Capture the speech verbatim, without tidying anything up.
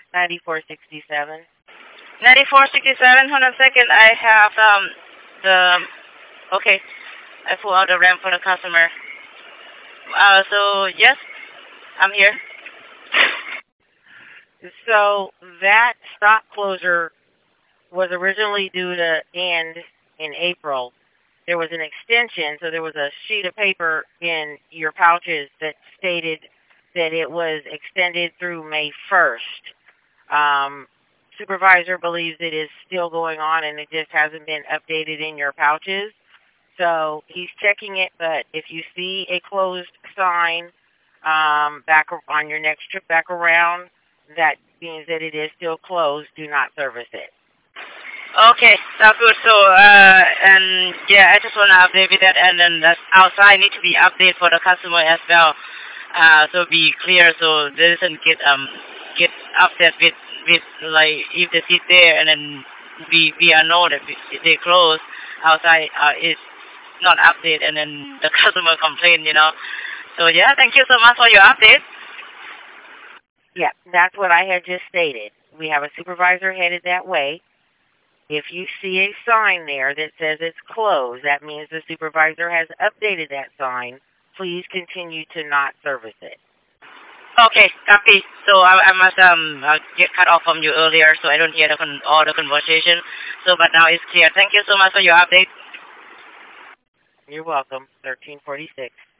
ninety-four sixty-seven. ninety-four sixty-seven. Hold on a second. I have um the okay. I pull out the RAM for the customer. Uh, so yes, I'm here. So that stock closure was originally due to end in April. There was an extension, so there was a sheet of paper in your pouches that stated that it was extended through May first. Um, supervisor believes it is still going on and it just hasn't been updated in your pouches. So he's checking it, but if you see a closed sign um, back on your next trip back around, that means that it is still closed. Do not service it. Okay, that's good. So, uh, and yeah, I just want to update with that, and then that outside need to be updated for the customer as well. Uh, so be clear, so they doesn't get um get upset with with like if they sit there and then we we are know that we- they close outside uh, is not update, and then the customer complain, you know. So yeah, thank you so much for your update. Yeah, that's what I had just stated. We have a supervisor headed that way. If you see a sign there that says it's closed, that means the supervisor has updated that sign. Please continue to not service it. Okay, copy. So I, I must um uh, get cut off from you earlier, so I don't hear the con- all the conversation. So, but now it's clear. Thank you so much for your update. You're welcome. thirteen forty-six.